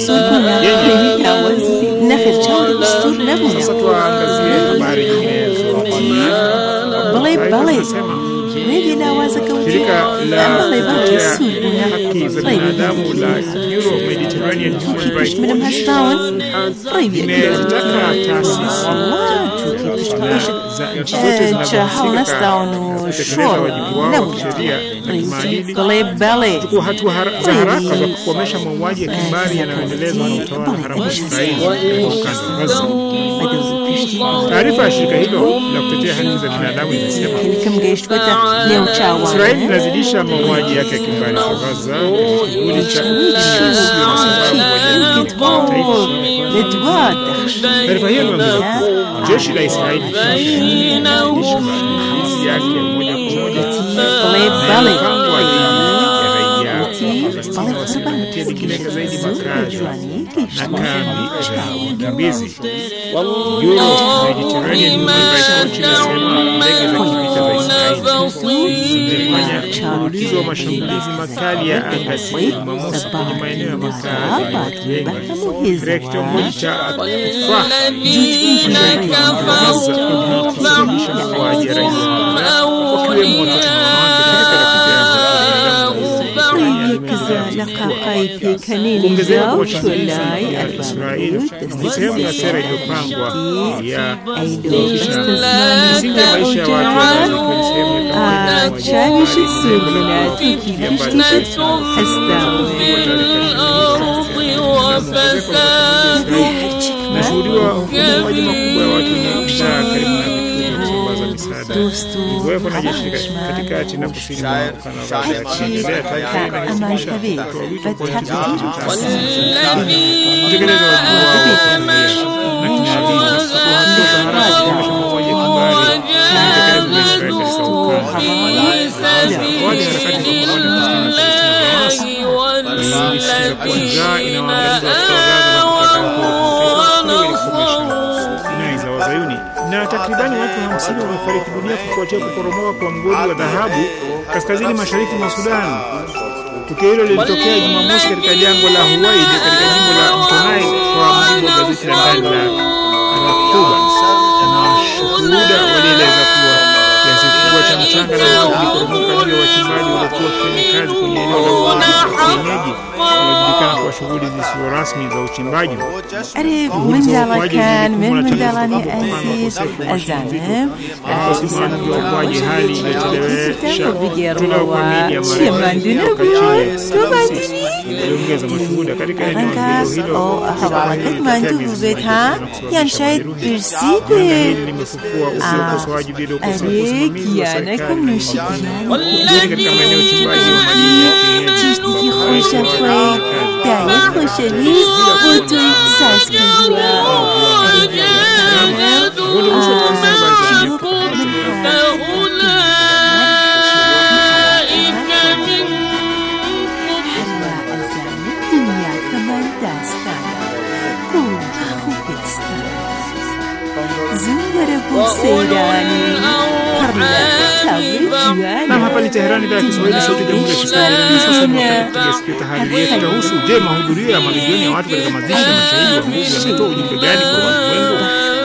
Sasa tuangazie habari nyinginezo. Shirika la haki za binadamu la Euro Mediterranean Human Rights Watch imetaka taasisi za nchi zote zinazohusika kutekeleza wajibu wao wa kisheria na kimaadili kuchukua hatua za haraka za kukomesha mauaji ya kimbari yanayoendelezwa na utawala haramu wa Israeli katika ukanda wa Gaza. Taarifa ya shirika hilo la kutetea haki za binadamu imesema Israeli inazidisha mauaji yake ya kimbari kwa Gaza kuli cha usio na sababu wa taifa. Taarifa hiyo imeongeza kuwa jeshi la Israeli linazidisha mashambulizi yake moja kwa moja na mpango wa raia likilenga zaidi makazi na kambi za wakimbizi. Euro Mediterranean Human Rights Watch inasema ndege za kivita za Israeli zimefanya mfululizo wa mashambulizi makali ya anga siku ya Jumamosi kwenye maeneo ya makazi ya watu wengi katika kitongoji cha Al-Afrah kusababisha mauaji ya raia wakiwemo watoto na wanawake. Shirika la kutetea haki za binadamu Kuongezeka kwa shughuli ya Israeli ni sehemu ya sera iliyopangwa ya kuhakikisha misingi ya maisha ya watu wa ni sehemu ya nashuhudiwa umoja makubwa ya watu wenye njaa karibu na vituo vya kusambaza misaada. Iwepo na jeshi katikati na kusini mwa ukanda wa Gaza kuendelea tayari na kuhakikisha kutoa wito kwa nchi za kutekeleza wajibu wao na kinaadili na kuchukua hatua za haraka kukomesha mauaji ya kimbari yanayotekelezwa na Israeli katika ukanda. Awali harakati za pamoja kusikiza kuwa njaa inawaangamiza watoto wa Gaza na kutaka Wazayuni. Na takribani watu hamsini wamefariki dunia kufuatia kuporomoka kwa mgodi wa dhahabu kaskazini mashariki mwa Sudan. Tukio hilo lilitokea Jumamosi katika jangwa la Huwaid katika jimbo la Mto Nile, kwa mujibu wa gazeti la ndani la Al-Quba. Na shuhuda walieleza kuwa kiasi kikubwa cha mchanga na mawe kiliporomoka juu ya wachimbaji waliokuwa wakifanya kazi kwenye eneo la mgodi wa kienyeji unaojulikana kwa shughuli zisizo rasmi za uchimbaji. أريد من ذلك كان من مدلاني أسيس أزانم kusimama kwa hali iliyochelewesha tuna kwa media iliongeza mashuhuda katika eneo hilo hilo yani شاید برسیده limefufua ukosoaji bila ukosoaji yani kumnushi katika maeneo uchimbaji wa madini ya kienyeji چیزی خوش افراد دایی خوشلیست و توی ساز کردوا دنیا کمان داستانه کون خوبستانه زنگر بوسیرانی Na hapa ni Tehran, idhaa ya Kiswahili, sauti ya Jamhuri ya Kiislamu ya Iran. Sasa tunakuletea sikia tahariri yetu kuhusu je, mahudhurio ya mamilioni ya watu katika mazishi ya mashahidi wa Mungu yametoa ujumbe gani kwa walimwengu?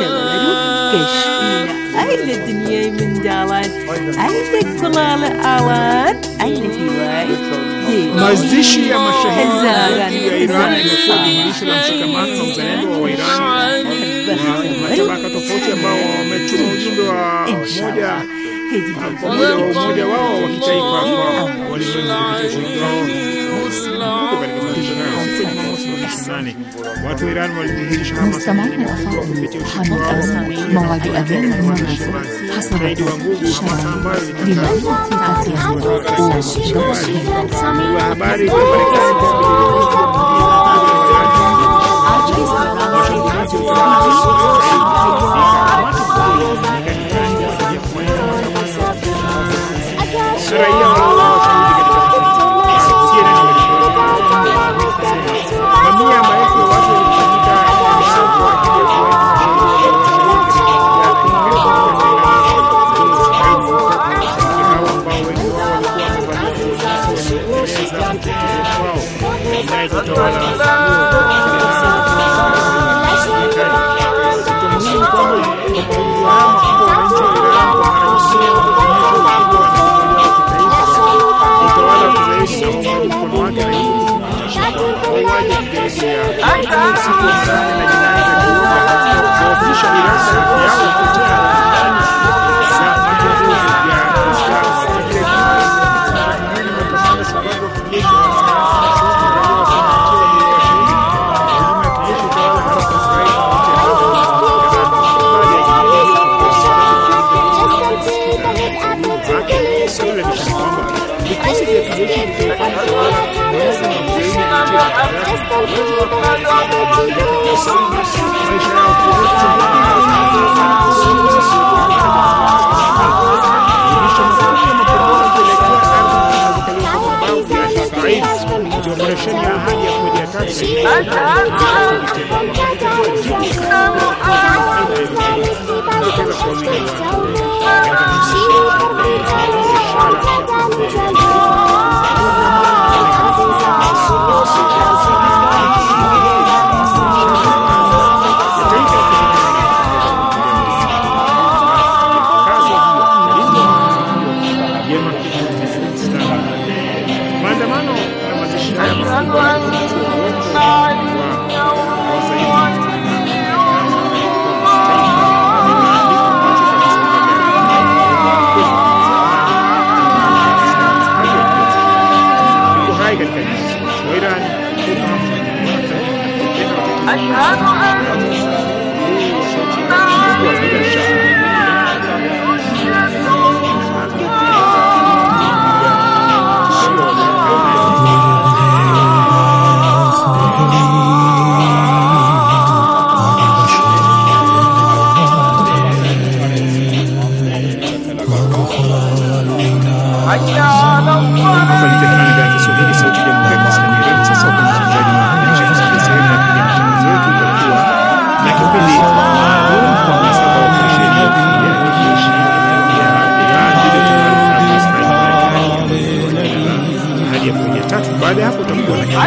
أين الدنيا من دالان أين كلال آلان أين هواي mazishi ya mashahidi ya Iran yamekuwa dhihirisho la mshikamano na uzalendo wa Wairani na matabaka tofauti ambao wametuma ujumbe wa moja wa umoja wao wa kitaifa kwa walimwengu kupitia ushiriki wao katika mazishi hayo. Siku ya Jumamosi nane watu wa Iran walidhihirisha hamasa kubwa kupitia ushiriki wao موعد أذان المغرب حسب الشرع لمنطقة habari Baada ya hapo utakuwa na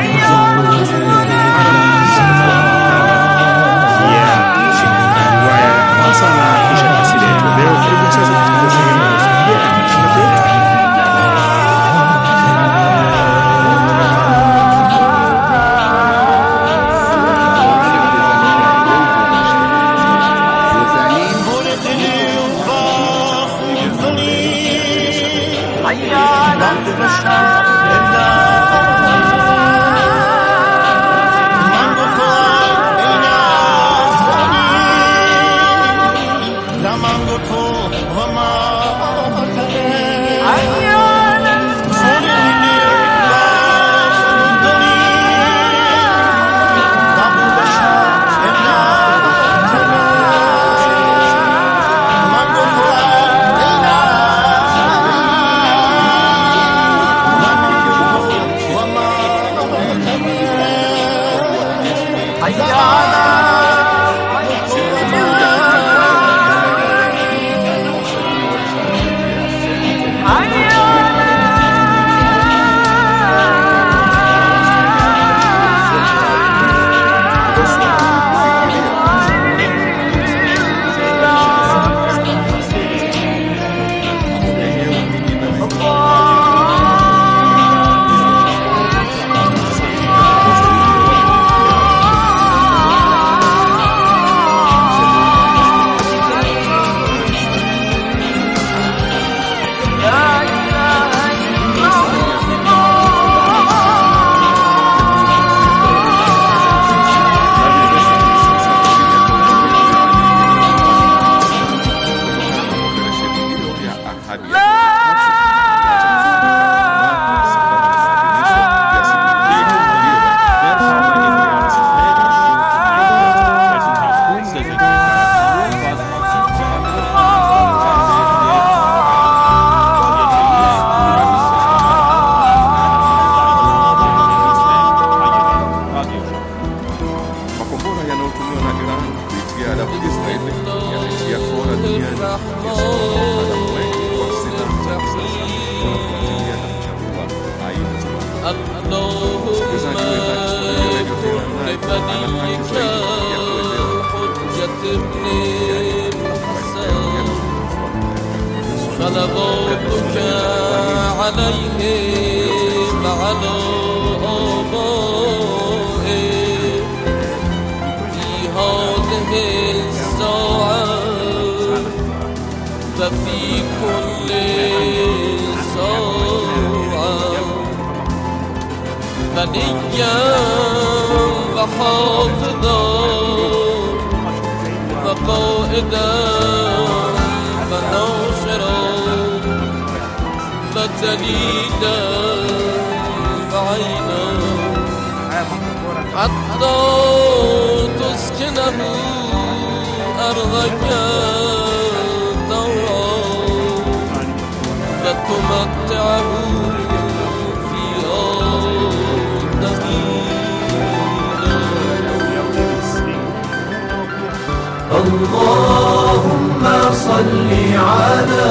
اللهم صل على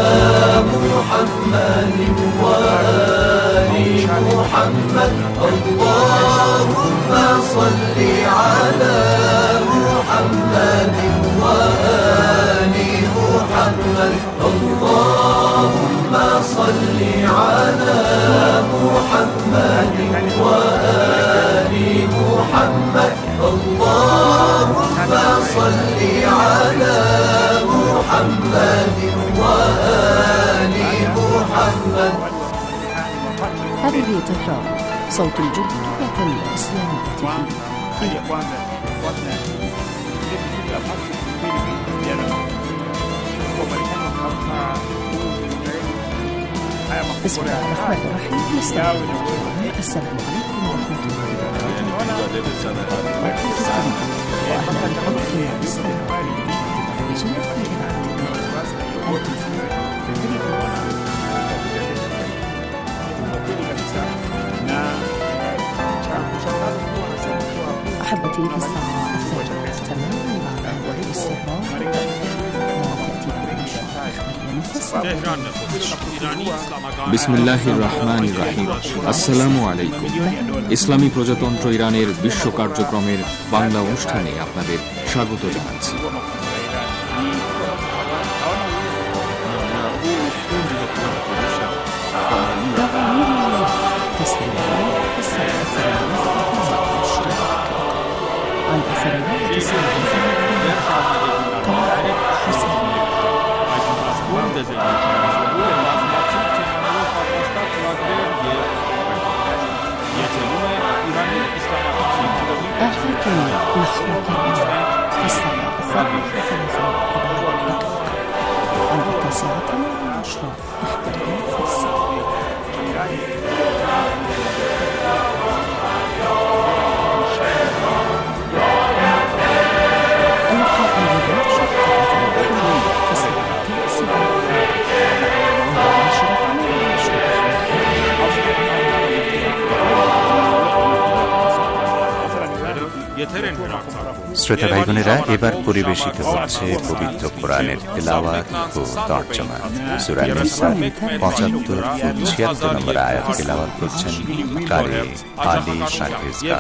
محمد وآل محمد اللهم صل على محمد وآل محمد اللهم صل على محمد وآل محمد اللهم صل على محمد وآل محمد. هذه تكرار صوت الجمهورية الإسلامية في بسم الله الرحمن الرحيم. السلام عليكم ورحمة الله أحبتي، في الساعة الثالثة تماما بعد الاستيقاظ بسم الله الرحمن الرحيم. আসসালামু আলাইকুম। ইসলামী প্রজাতন্ত্র ইরানের বিশ্ব কার্যক্রমের বাংলা অনুষ্ঠানে আপনাদের স্বাগত জানাচ্ছি। শ্রোতা ভাই বোনেরা, এবার পরিবেশিত হচ্ছে পবিত্র কোরআনের তেলাওয়াত ও তর্জমা। সূরা নিসা পঁচাত্তর ও ছিয়াত্তর নম্বর আয়াত তেলাওয়াত করছেন কারি আলী শারভেজগার।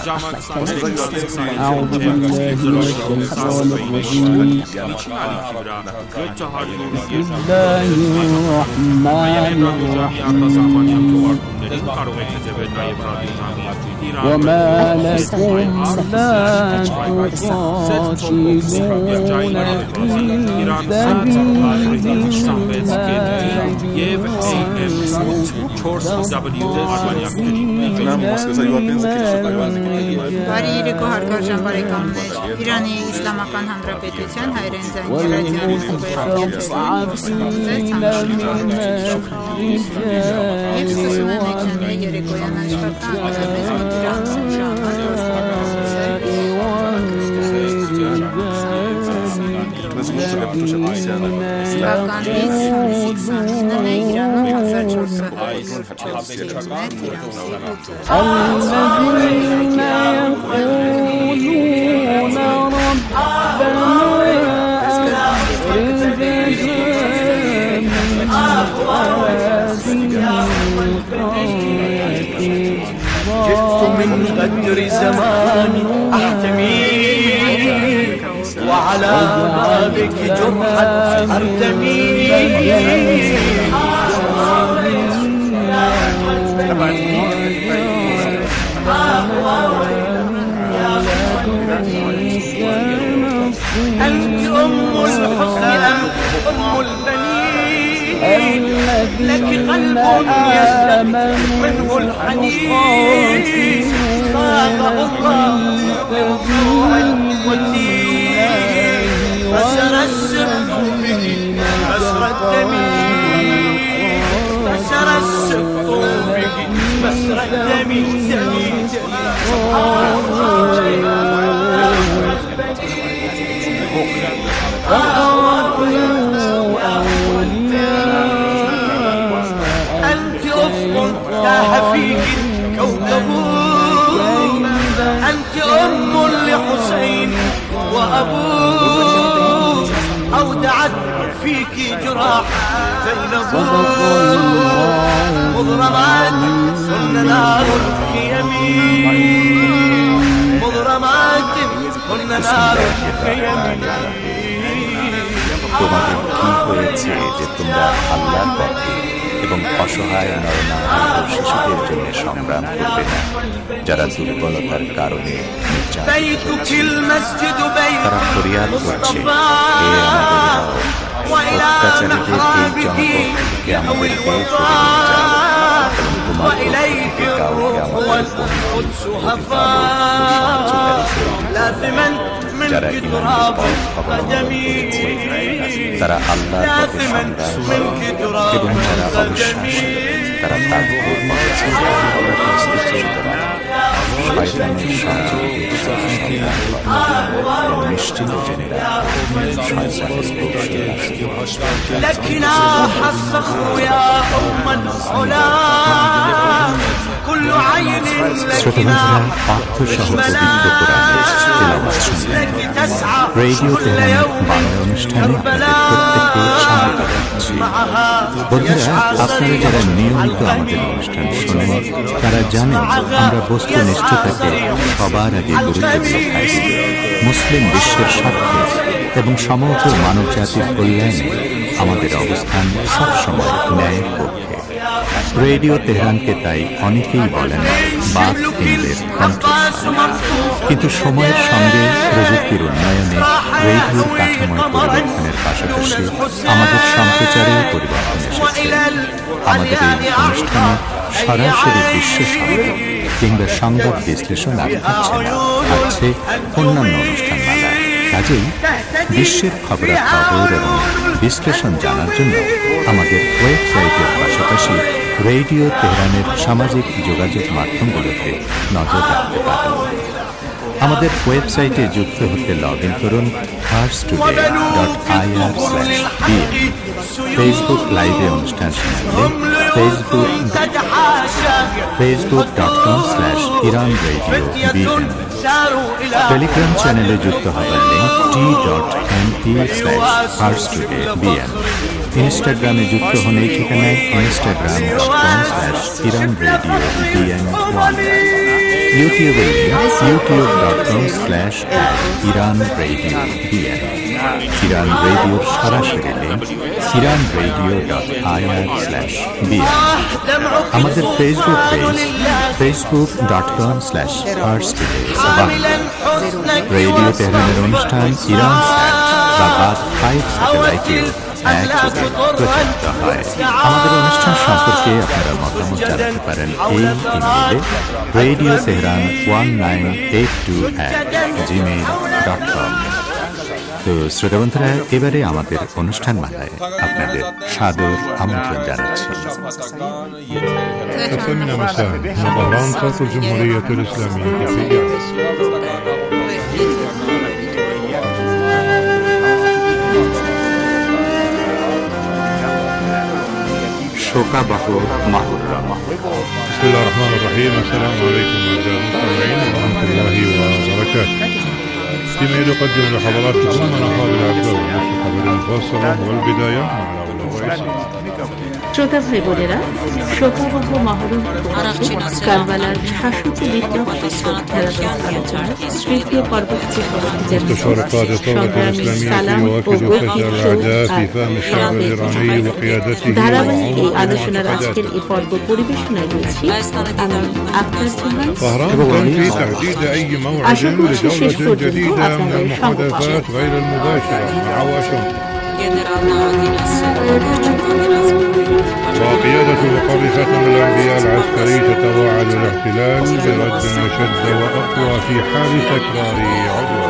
وما لكم لا تقاتلون في Բարի հարգարժան բարեկամներ, Իրանի Իսլամական Հանրապետության հայերեն ձայնի ռադիոյի եւ սկսում են էջաների երեկոյան աշխատանք Բականից հունիսիքսանինն է Իրանում հազար չորսսот جئت من قدر زمان أحتمي وعلى بابك جرحا أرتمي أنت أم الحسن أم البنين لك قلب يسلم منه الحنين صاغه الله بالروح والتين فسر السبط به مسر الدم فسر السبط به مسر الدم أنت أفق تاح فيك الكوكب أنت أم لحسين وأبوه أودعت فيك جراح زينب مضرمات هن نار الخيم مضرمات هن نار الخيم তোমাদের কি হয়েছে যে তোমরা আল্লাহর পথে এবং অসহায় নরনারী ও শিশুদের জন্য সংগ্রাম করবে না, যারা দুর্বলতার কারণে তারা ফরিয়াদ করছে, হে আমাদের অত্যাচারীদের এই জনপদ থেকে আমাদের বের করে নিয়ে যাও এবং তোমার পক্ষ থেকে কাউকে আমাদের বন্ধু, অভিভাবক ও সাহায্যকারী করে যারা ঈমানের পথ অবলম্বন করেছে তারা আল্লাহর পথে সংগ্রাম এবং যারা অবিশ্বাসী তারা তাগুতের পথে সংগ্রাম করে। সুতরাং শয়তানের সহযোগীদের সাথে সংগ্রাম করে এবং নিশ্চিত জেনে রাখবে শয়তানের শ্রোতাবন্ধুরা, অর্থসহ পবিত্র কোরআনের তিলাওয়াত শুনলেন। রেডিও তেহরানের বাংলা অনুষ্ঠানে আপনাদের প্রত্যেককে স্বাগত জানাচ্ছি। বন্ধুরা, আপনারা যারা নিয়মিত আমাদের অনুষ্ঠান শোনেন তারা জানেন আমরা বস্তুনিষ্ঠতাকে সবার আগে গুরুত্ব দিয়ে থাকি। মুসলিম বিশ্বের স্বার্থে এবং সমগ্র মানব জাতির কল্যাণে আমাদের অবস্থান সবসময় ন্যায়ের পক্ষে। রেডিও তেহরানকে তাই অনেকেই বলেন বাক হিন্দের কণ্ঠস্বর। কিন্তু সময়ের সঙ্গে প্রযুক্তির উন্নয়নে রেডিওর কাঠামোয় পরিবর্তনের পাশাপাশি আমাদের সম্প্রচারেও পরিবর্তন এসেছে। আমাদের এই অনুষ্ঠানে সরাসরি বিশ্ব সংবাদ কিংবা সংবাদ বিশ্লেষণ আর থাকছে না, থাকছে অন্যান্য অনুষ্ঠানমালা। কাজেই বিশ্বের খবরাখবর এবং বিশ্লেষণ জানার জন্য আমাদের ওয়েবসাইটের পাশাপাশি রেডিও তেহরানের সামাজিক যোগাযোগ মাধ্যমগুলোতে নজর রাখতে পারেন। আমাদের ওয়েবসাইটে যুক্ত হতে লগ ইন করুন Pars today dot I R slash B. Facebook লাইভে অনুষ্ঠান শোনালে Facebook Facebook dot com slash Iran radio B. Telegram চ্যানেলে যুক্ত হবার link T dot M E slash first today B. ইনস্টাগ্রামে যুক্ত হন এই ঠিকানায় Instagram dot com slash Iran radio B N. ইউটিউবে YouTube dot com slash Iran radio B. Iran রেডিওর সরাসরি link Iran radio dot I R slash BN. আমাদের Facebook page Facebook dot com slash first today Bangla. Radio তেহরানের অনুষ্ঠান ইরান স্যাট বা বাদ ফাইভ স্যাটেলাইটেও একযোগে প্রচারিত হয়। আমাদের অনুষ্ঠান সম্পর্কে আপনারা মতামত জানাতে পারেন এই ইমেইলে radio Tehran one nine eight two at Gmail dot com. তো শ্রোতাবন্ধুরা, এবারে আমাদের অনুষ্ঠান মালায় আপনাদের সাদর আমন্ত্রণ জানাচ্ছি। أسمنا مساء من طهران صوت الجمهورية الإسلامية في إيران. শোকাবহ মাহররম। بسم الله الرحمن الرحيم. السلام عليكم أعزائي المستمعين ورحمة الله وبركاته. فيما يقدم لحضراتكم أنا خالد عبد الله الخبر المفصلة والبداية مع الأولى والرئيسة. শ্রোতা ভাই বোনেরা, শোকাবহ মহরম কারবালার শাশ্বত বিদ্রোহ আলোচনা তৃতীয় পর্ব থেকে مستشار قادة الثورة الإسلامية يؤكد فشل الأعداء في فهم الشعب الإيراني وقيادته ধারাবাহিক এই আলোচনার আজকের এই পর্ব পরিবেশনায় রয়েছি আমি আক্তার জাহান। طهران تنفي تحديد أي موعد لجولة جديدة من المحادثات غير المباشرة مع واشنطن. وقيادة وقر ختم الأنبياء العسكري تتواعد الاحتلال برد أشد وأقوى في حال تكرار عدوان.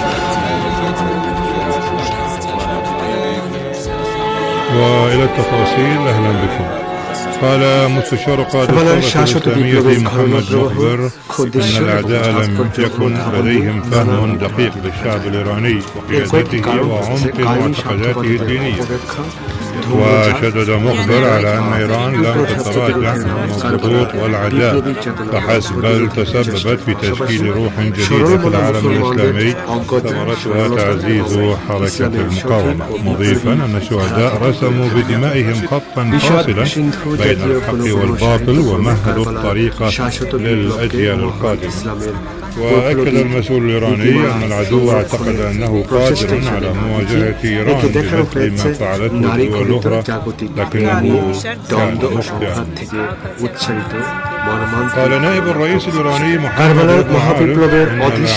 وإلى التفاصيل أهلا بكم. قال مستشار قادة الثورة الإسلامية محمد مخبر أن الأعداء لم يكن لديهم فهم دقيق للشعب الإيراني وقيادته وعمق معتقداته الدينية. وشدد مخبر على أن إيران لم تتراجع أمام الضغوط والعداء فحسب، بل تسببت في تشكيل روح جديدة في العالم الإسلامي ثمرتها تعزيز حركة المقاومة، مضيفا أن الشهداء رسموا بدمائهم خطا فاصلا بين الحق والباطل ومهدوا الطريق للأجيال القادمة. وأكد المسؤول الإيراني أن العدو اعتقد أنه قادر على مواجهة إيران بمثل ما فعلته الدول الأخرى لكنه كان مخطئا. قال نائب الرئيس الإيراني محمد